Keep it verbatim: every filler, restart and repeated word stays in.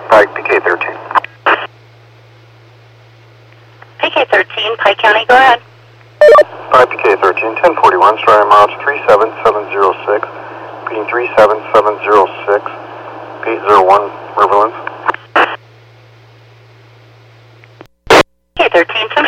Pike, P K thirteen. P K thirteen, Pike County, go ahead. Pike, P K thirteen, ten forty-one, starting miles three seven seven zero six, being three seven seven zero six, eight zero one, Riverlands. P K thirteen,